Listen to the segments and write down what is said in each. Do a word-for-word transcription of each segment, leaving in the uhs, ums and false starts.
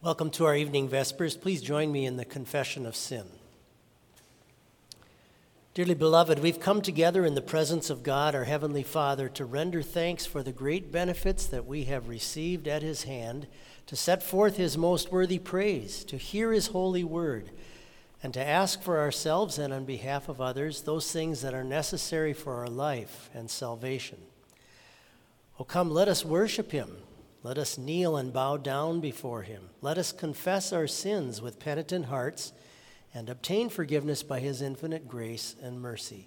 Welcome to our evening vespers. Please join me in the confession of sin. Dearly beloved, we've come together in the presence of God, our Heavenly Father, to render thanks for the great benefits that we have received at His hand, to set forth His most worthy praise, to hear His holy word, and to ask for ourselves and on behalf of others those things that are necessary for our life and salvation. Oh, come, let us worship Him. Let us kneel and bow down before Him. Let us confess our sins with penitent hearts and obtain forgiveness by His infinite grace and mercy.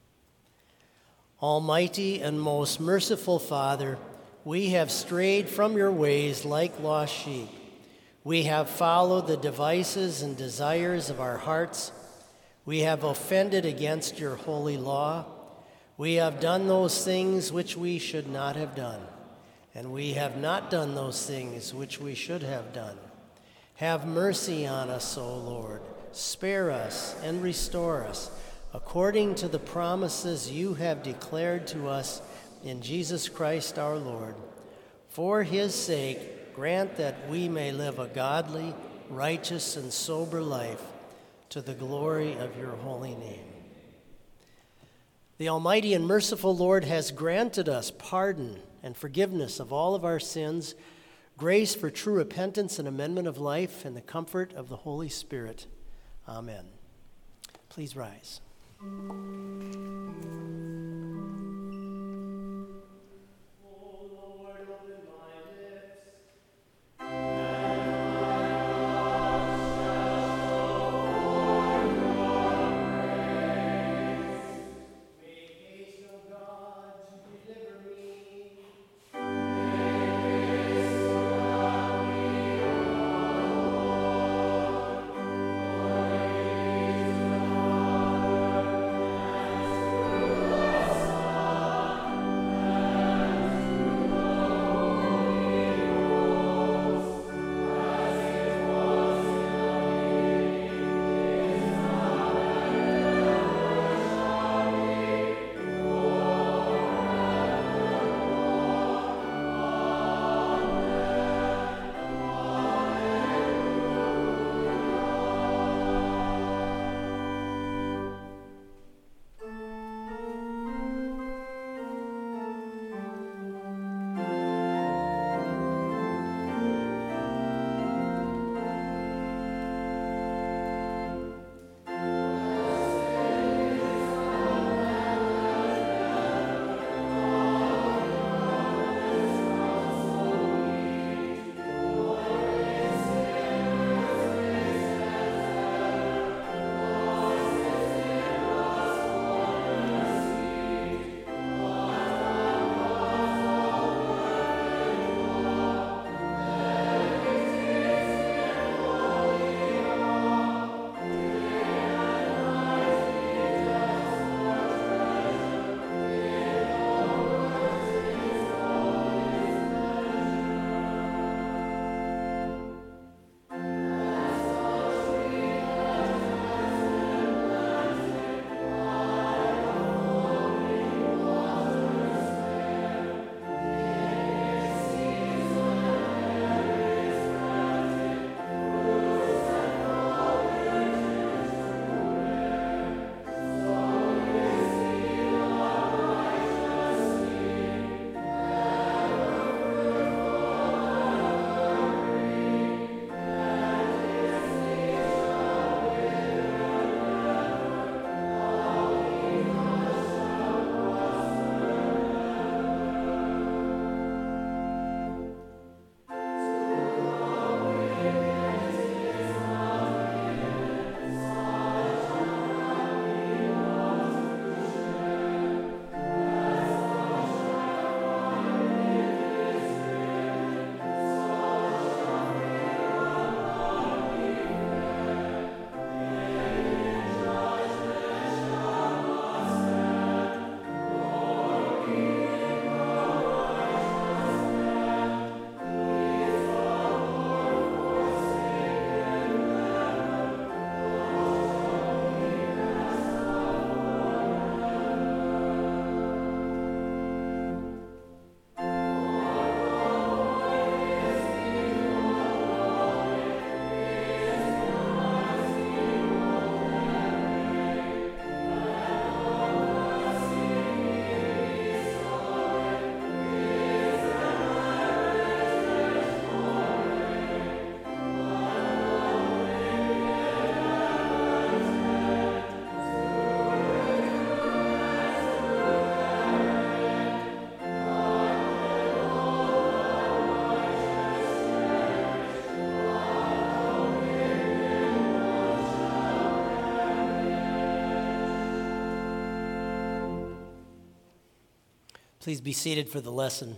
Almighty and most merciful Father, we have strayed from your ways like lost sheep. We have followed the devices and desires of our hearts. We have offended against your holy law. We have done those things which we should not have done. And we have not done those things which we should have done. Have mercy on us, O Lord. Spare us and restore us, according to the promises you have declared to us in Jesus Christ our Lord. For His sake, grant that we may live a godly, righteous, and sober life, to the glory of your holy name. The Almighty and merciful Lord has granted us pardon and forgiveness of all of our sins, grace for true repentance and amendment of life, and the comfort of the Holy Spirit. Amen. Please rise. Please be seated for the lesson.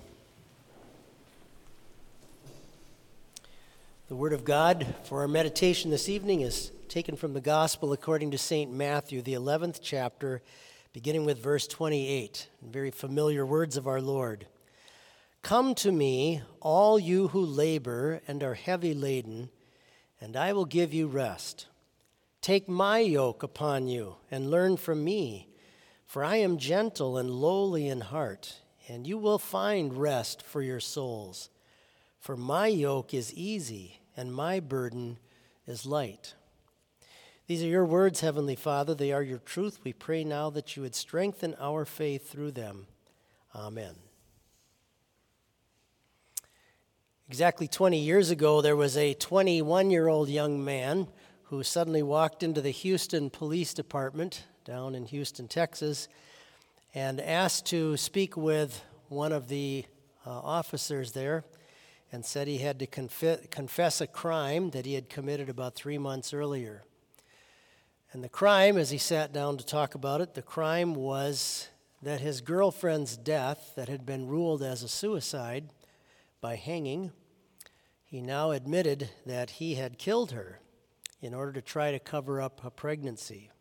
The Word of God for our meditation this evening is taken from the Gospel according to Saint Matthew, the eleventh chapter, beginning with verse twenty-eight, very familiar words of our Lord. Come to me, all you who labor and are heavy laden, and I will give you rest. Take my yoke upon you and learn from me, for I am gentle and lowly in heart, and you will find rest for your souls. For my yoke is easy and my burden is light. These are your words, Heavenly Father. They are your truth. We pray now that you would strengthen our faith through them. Amen. Exactly twenty years ago, there was a twenty-one-year-old young man who suddenly walked into the Houston Police Department down in Houston, Texas, and asked to speak with one of the uh, officers there, and said he had to conf- confess a crime that he had committed about three months earlier. And the crime, as he sat down to talk about it, the crime was that his girlfriend's death, that had been ruled as a suicide by hanging, he now admitted that he had killed her in order to try to cover up a pregnancy.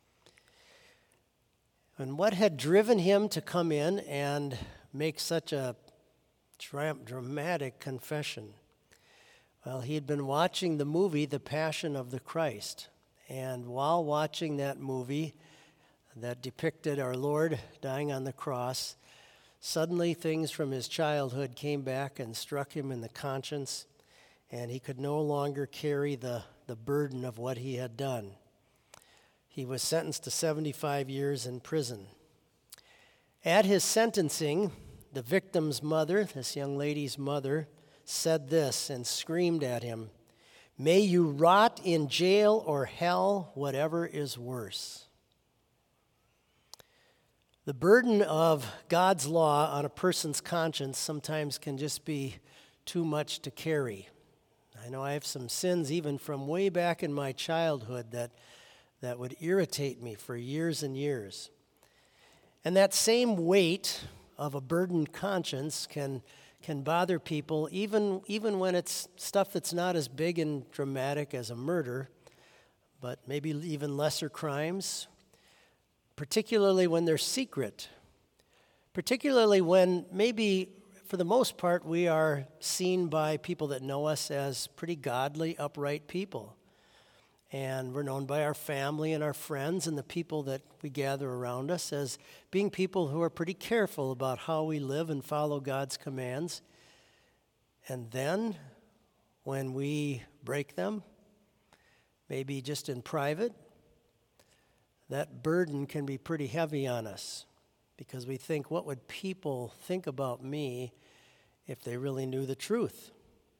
And what had driven him to come in and make such a dra- dramatic confession? Well, he had been watching the movie The Passion of the Christ. And while watching that movie that depicted our Lord dying on the cross, suddenly things from his childhood came back and struck him in the conscience, and he could no longer carry the, the burden of what he had done. He was sentenced to seventy-five years in prison. At his sentencing, the victim's mother, this young lady's mother, said this and screamed at him, "May you rot in jail or hell, whatever is worse." The burden of God's law on a person's conscience sometimes can just be too much to carry. I know I have some sins even from way back in my childhood that that would irritate me for years and years. And that same weight of a burdened conscience can can bother people even, even when it's stuff that's not as big and dramatic as a murder, but maybe even lesser crimes, particularly when they're secret, particularly when maybe for the most part we are seen by people that know us as pretty godly, upright people. And we're known by our family and our friends and the people that we gather around us as being people who are pretty careful about how we live and follow God's commands. And then, when we break them, maybe just in private, that burden can be pretty heavy on us because we think, what would people think about me if they really knew the truth?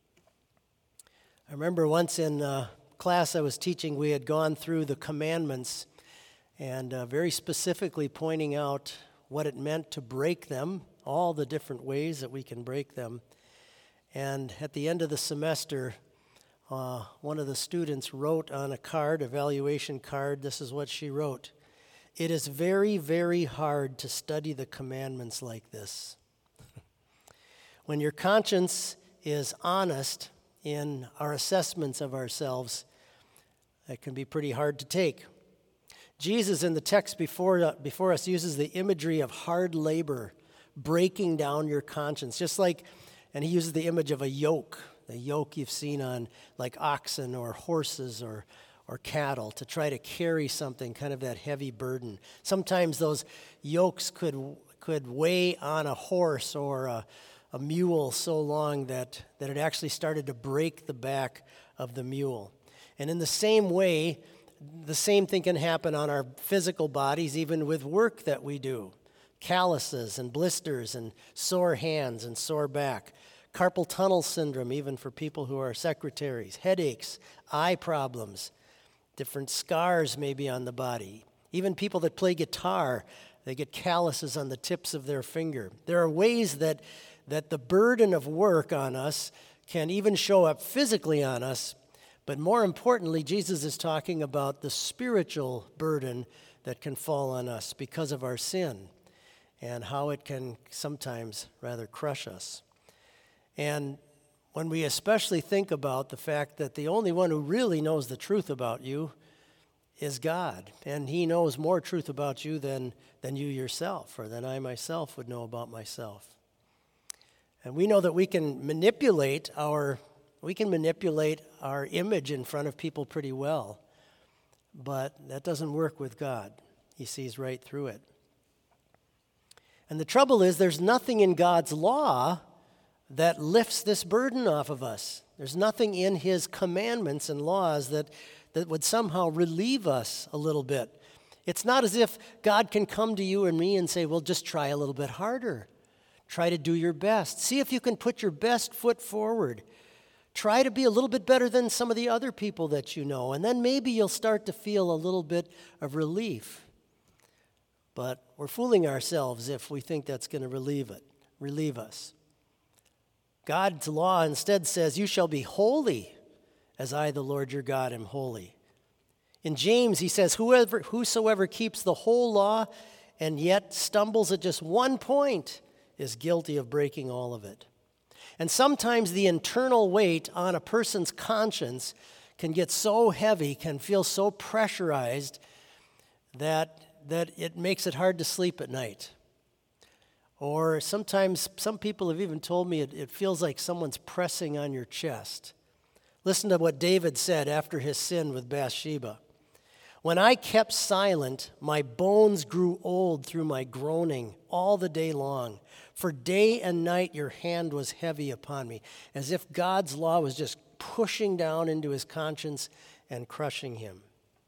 I remember once in uh, class I was teaching, we had gone through the commandments and uh, very specifically pointing out what it meant to break them, all the different ways that we can break them. And at the end of the semester, uh, one of the students wrote on a card, evaluation card, this is what she wrote: "It is very, very hard to study the commandments like this." When your conscience is honest in our assessments of ourselves, that can be pretty hard to take. Jesus in the text before, uh, before us uses the imagery of hard labor, breaking down your conscience, just like, and he uses the image of a yoke, the yoke you've seen on like oxen or horses or, or cattle to try to carry something, kind of that heavy burden. Sometimes those yokes could, could weigh on a horse or a, a mule so long that, that it actually started to break the back of the mule. And in the same way, the same thing can happen on our physical bodies, even with work that we do. Calluses and blisters and sore hands and sore back. Carpal tunnel syndrome, even for people who are secretaries. Headaches, eye problems, different scars maybe on the body. Even people that play guitar, they get calluses on the tips of their finger. There are ways that that the burden of work on us can even show up physically on us, but more importantly, Jesus is talking about the spiritual burden that can fall on us because of our sin. and how it can sometimes rather crush us. And when we especially think about the fact that the only one who really knows the truth about you is God, and he knows more truth about you than, than you yourself, or than I myself would know about myself. And we know that we can manipulate our we can manipulate our image in front of people pretty well, but that doesn't work with God. He sees right through it. And the trouble is, there's nothing in God's law that lifts this burden off of us. There's nothing in his commandments and laws that, that would somehow relieve us a little bit. It's not as if God can come to you and me and say, well, just try a little bit harder. Try to do your best. See if you can put your best foot forward. Try to be a little bit better than some of the other people that you know, and then maybe you'll start to feel a little bit of relief. But we're fooling ourselves if we think that's going to relieve it, relieve us. God's law instead says, you shall be holy as I, the Lord your God, am holy. In James, he says, whoever, whosoever keeps the whole law and yet stumbles at just one point is guilty of breaking all of it. And sometimes the internal weight on a person's conscience can get so heavy, can feel so pressurized that, that it makes it hard to sleep at night. Or sometimes, some people have even told me it, it feels like someone's pressing on your chest. Listen to what David said after his sin with Bathsheba. When I kept silent, my bones grew old through my groaning all the day long. For day and night your hand was heavy upon me, as if God's law was just pushing down into his conscience and crushing him.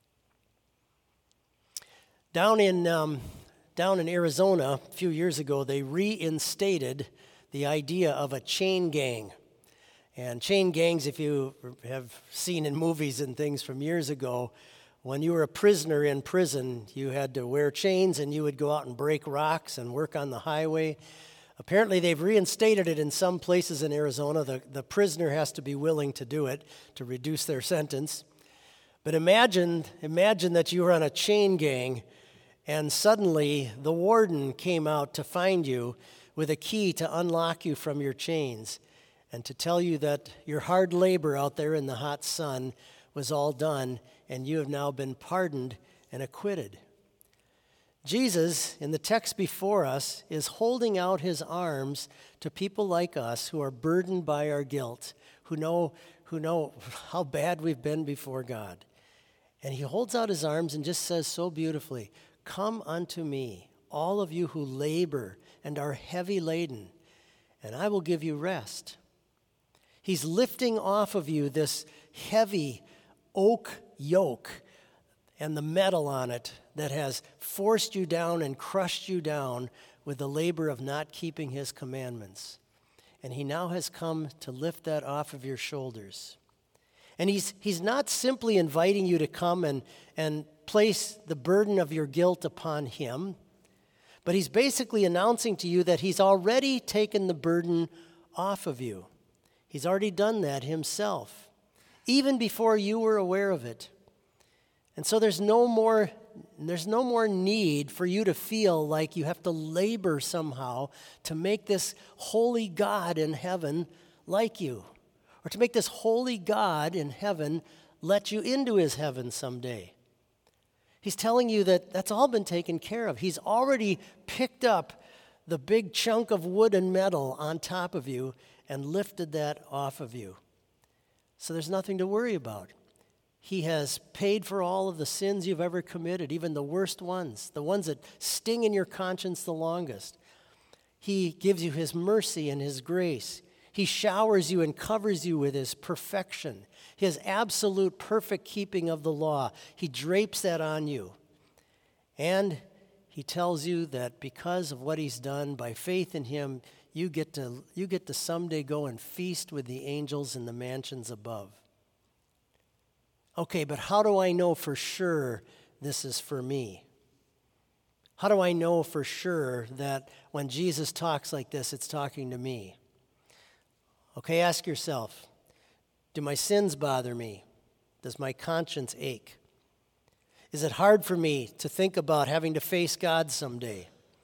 Down in, um, down in Arizona a few years ago, they reinstated the idea of a chain gang. And chain gangs, if you have seen in movies and things from years ago, when you were a prisoner in prison, you had to wear chains and you would go out and break rocks and work on the highway. Apparently, they've reinstated it in some places in Arizona. The, the prisoner has to be willing to do it to reduce their sentence. But imagine, imagine that you were on a chain gang and suddenly the warden came out to find you with a key to unlock you from your chains and to tell you that your hard labor out there in the hot sun was all done and you have now been pardoned and acquitted. Jesus, in the text before us, is holding out his arms to people like us who are burdened by our guilt, who know, who know how bad we've been before God. And he holds out his arms and just says so beautifully, come unto me, all of you who labor and are heavy laden, and I will give you rest. He's lifting off of you this heavy oak yoke and the metal on it that has forced you down and crushed you down with the labor of not keeping his commandments. And he now has come to lift that off of your shoulders. And he's, he's not simply inviting you to come and, and place the burden of your guilt upon him, but he's basically announcing to you that he's already taken the burden off of you. He's already done that himself, even before you were aware of it. And so there's no more there's no more need for you to feel like you have to labor somehow to make this holy God in heaven like you, or to make this holy God in heaven let you into his heaven someday. He's telling you that that's all been taken care of. He's already picked up the big chunk of wood and metal on top of you and lifted that off of you. So there's nothing to worry about. He has paid for all of the sins you've ever committed, even the worst ones, the ones that sting in your conscience the longest. He gives you his mercy and his grace. He showers you and covers you with his perfection, his absolute perfect keeping of the law. He drapes that on you. And he tells you that because of what he's done, by faith in him, you get to, you get to someday go and feast with the angels in the mansions above. Okay, but how do I know for sure this is for me? How do I know for sure that when Jesus talks like this, it's talking to me? Okay, ask yourself, do my sins bother me? Does my conscience ache? Is it hard for me to think about having to face God someday?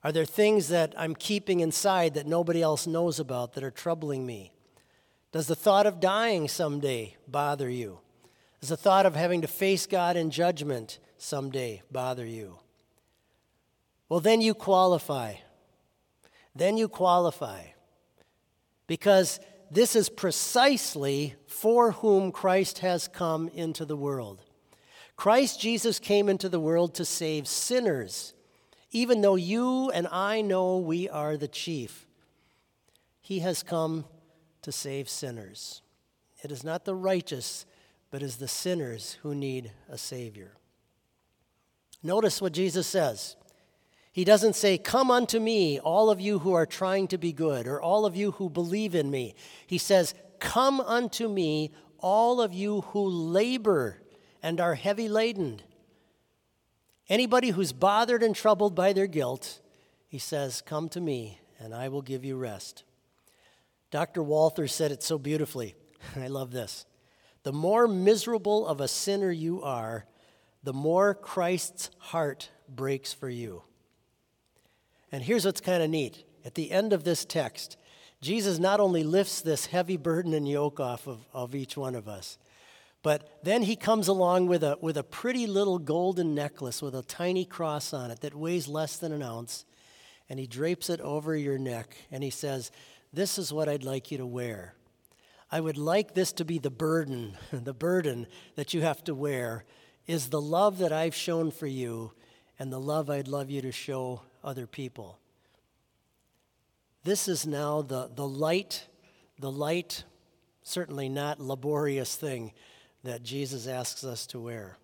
Are there things that I'm keeping inside that nobody else knows about that are troubling me? Does the thought of dying someday bother you? Does the thought of having to face God in judgment someday bother you? Well, then you qualify. Then you qualify. Because this is precisely for whom Christ has come into the world. Christ Jesus came into the world to save sinners, even though you and I know we are the chief. He has come to save sinners. It is not the righteous, but is the sinners who need a Savior. Notice what Jesus says. He doesn't say, "Come unto me, all of you who are trying to be good," or all of you who believe in me. He says, "Come unto me, all of you who labor and are heavy laden." Anybody who's bothered and troubled by their guilt, he says, "Come to me, and I will give you rest." Doctor Walther said it so beautifully. I love this. The more miserable of a sinner you are, the more Christ's heart breaks for you. And here's what's kind of neat. At the end of this text, Jesus not only lifts this heavy burden and yoke off of, of each one of us, but then he comes along with a, with a pretty little golden necklace with a tiny cross on it that weighs less than an ounce, and he drapes it over your neck, and he says, "This is what I'd like you to wear. I would like this to be the burden, the burden that you have to wear is the love that I've shown for you and the love I'd love you to show other people." This is now the, the light, the light, certainly not laborious thing that Jesus asks us to wear.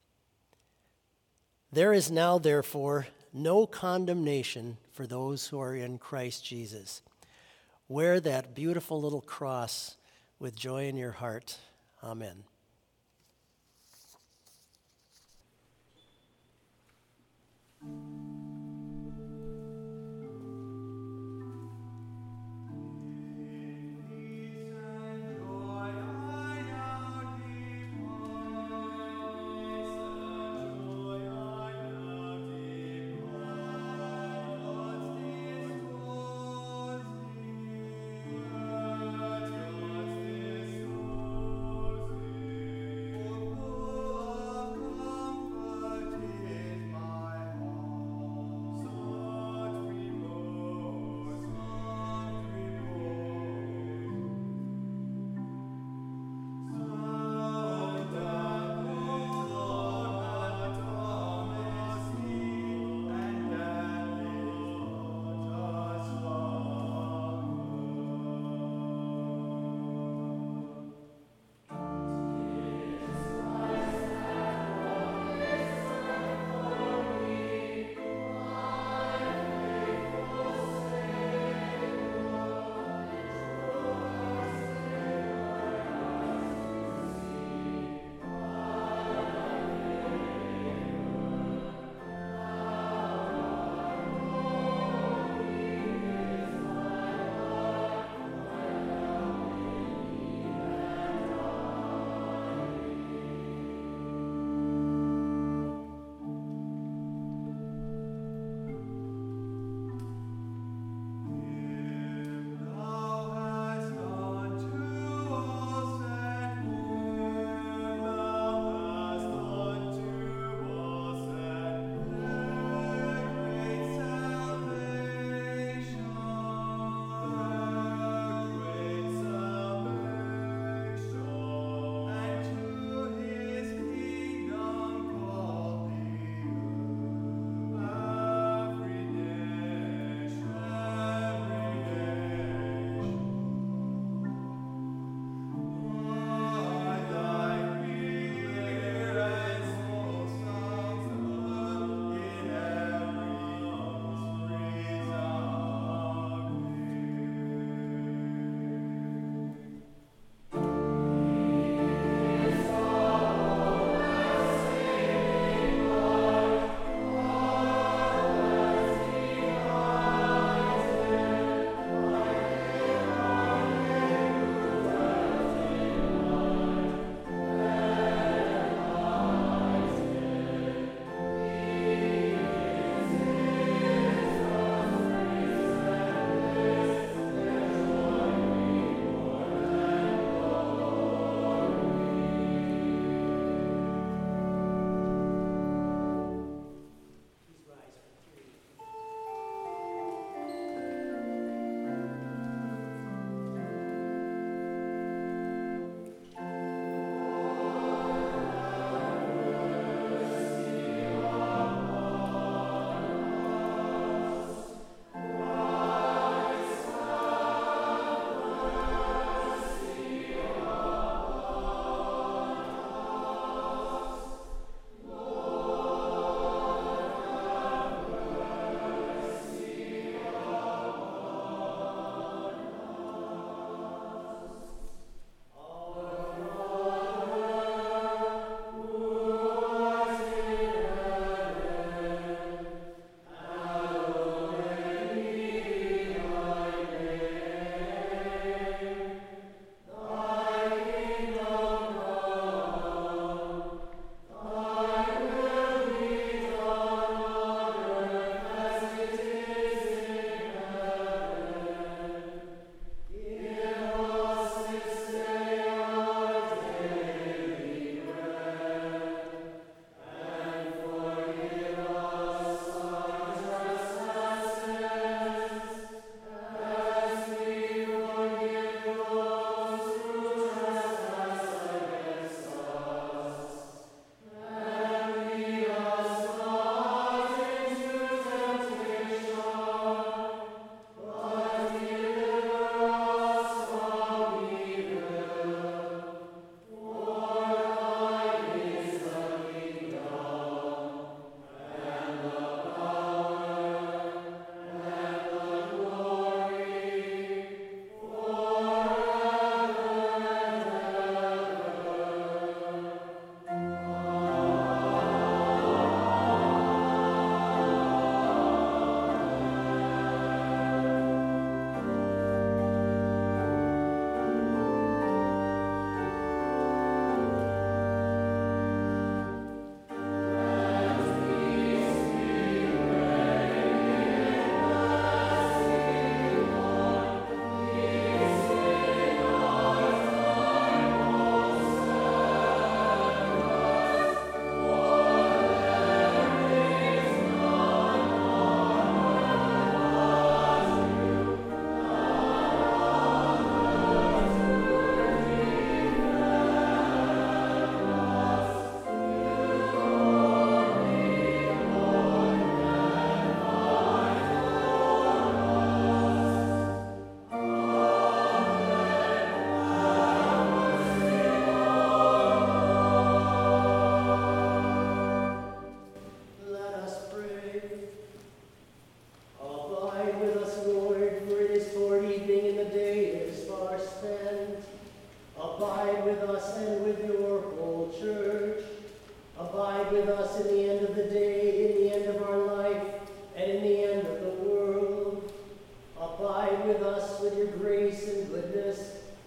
There is now, therefore, no condemnation for those who are in Christ Jesus. Wear that beautiful little cross with joy in your heart. Amen.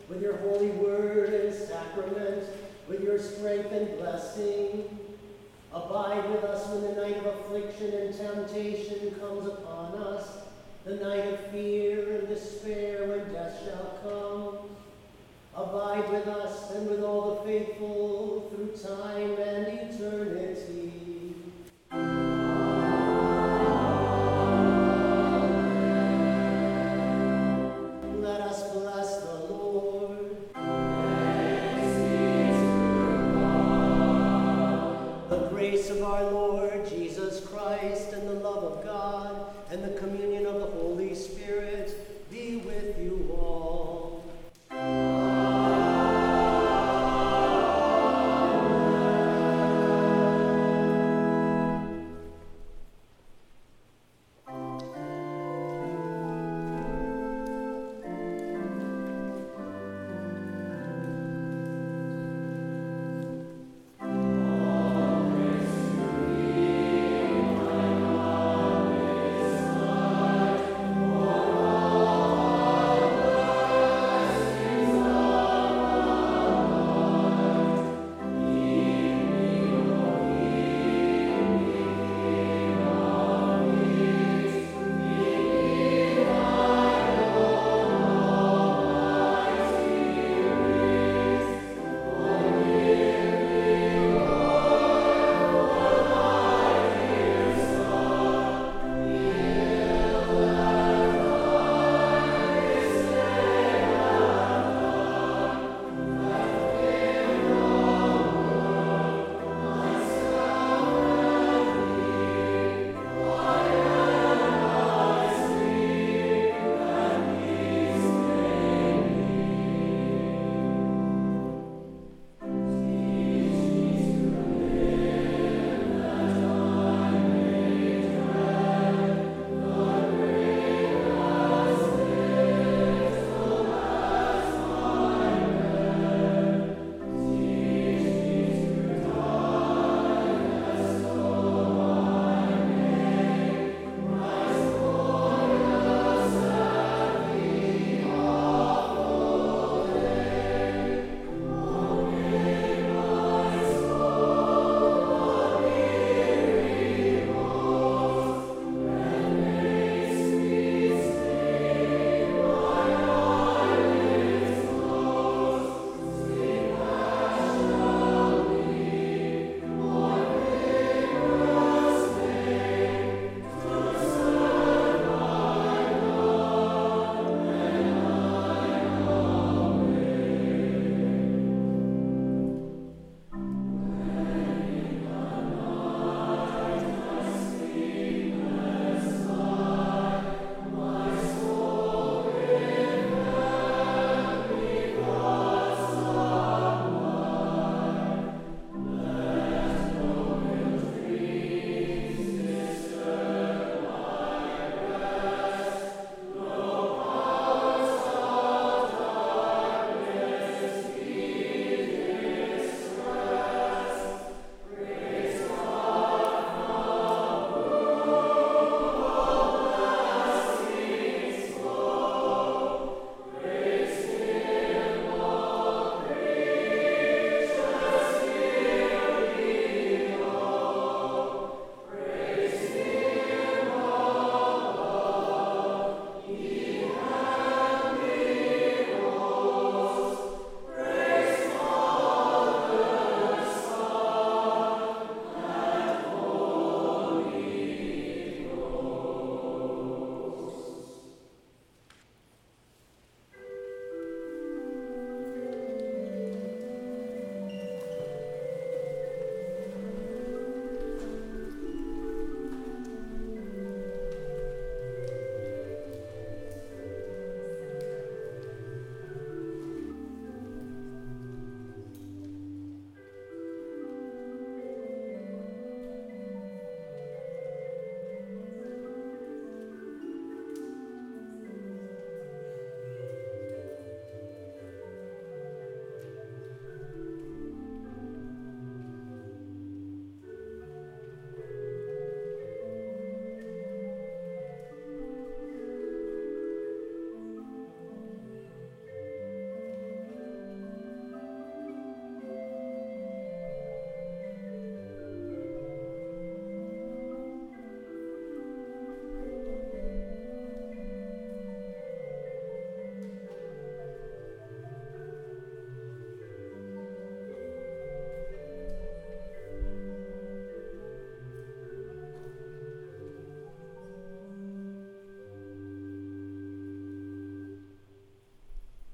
with your holy word and sacrament, with your strength and blessing. Abide with us when the night of affliction and temptation comes upon us, the night of fear and despair when death shall come. Abide with us and with all the faithful through time and eternity. Amen. Let us bless the Lord. Thanks be to God. The grace of our Lord Jesus Christ and the love of God and the communion